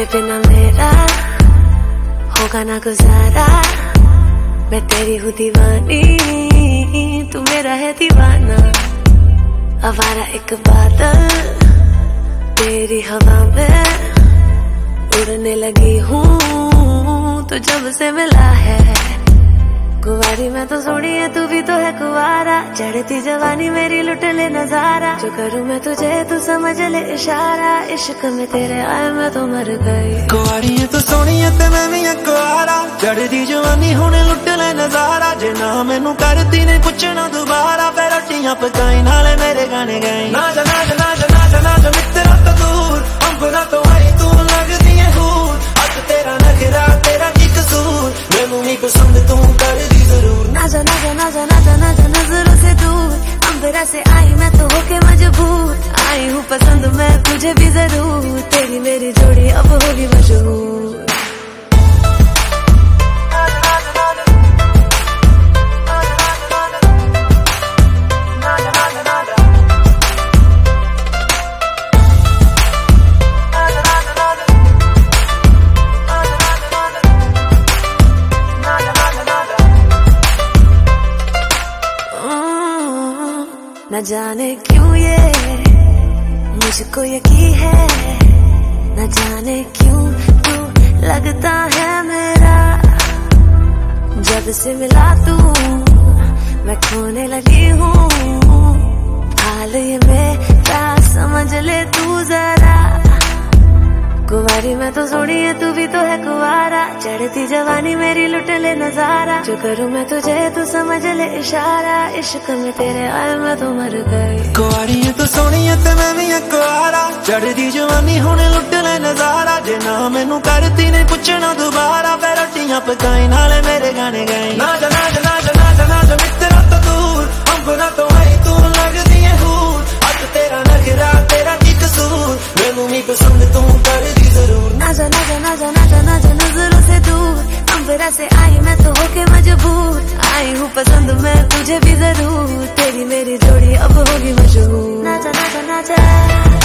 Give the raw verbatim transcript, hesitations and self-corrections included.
तेरे बिना मेरा होगा ना गुजारा। मैं तेरी हूँ दीवानी, तू मेरा है दीवाना। आवारा एक बादल तेरी हवा में उड़ने लगी हूँ, तो जब से मिला है। कुंवारी मैं तो सोनी है, तू भी तो है कुंवारा। चढ़ती जवानी मेरी लुट ले नजारा। जो करूँ मैं तुझे तू समझ ले इशारा। इश्क में तेरे आए मैं तो मर गई। कुंवारी है तो सोनी है ते मैं भी है कुंवारा। चढ़ती जवानी हुणे लुट ले नजारा। जे ना मैनू करती ने पुछना दोबारा, फिर रोटियां पकाई नाले मेरे गाने गाई। ना जा ना जा ना जा ना जा ना जा मित्रा तो दूर, अंबरा तो आई तू लगदी है हूर। अज तेरा नखरा तेरा की कसूर, मैनू नहीं पसंद तू कर दी जरूर। ना जा ना जा ना जा ना जा ना जा नजरों से दूर, अंबरा से आई मैं तो होके मजबूर। आई हूँ पसंद मैं तुझे भी जरूर, तेरी मेरी जोड़ी अब होगी मशहूर। न जाने क्यों ये मुझको यकीन है, न जाने क्यों तू लगता है मेरा। जब से मिला तू मैं खोने लगी हूँ, हाल ये मेरा समझ ले तू जरा। कुंवारी मैं तो सोनी है, तू भी तो है कुंवारा। चढ़ती जवानी मेरी लुट ले नजारा। जो करूँ मैं तुझे तू समझ ले इशारा। इश्क में तेरे आए मैं तो मर गई। कुंवारी है तो सोनी है ते मैं भी है कुंवारा। चढ़ती जवानी हुणे लुट ले नजारा। जे ना मैनू करती ने पुछना दोबारा, फिर रोटियां पकाई नाले मेरे गाने गाई। ना जा ना जा ना जा ना जा ना जा मित्रा तो दूर, अंबरा तो आई तू लगदी है हूर। अज तेरा नखरा तेरा की कसूर, मैनू नहीं पसंद तू कर दी जरूर। ना जा ना जा ना जा ना जा ना जा नजरों से दूर, अंबरा से आई मैं तो होके मजबूर। आई हूँ पसंद मैं तुझे भी जरूर, तेरी मेरी जोड़ी अब होगी मशहूर। ना जा ना जा ना जा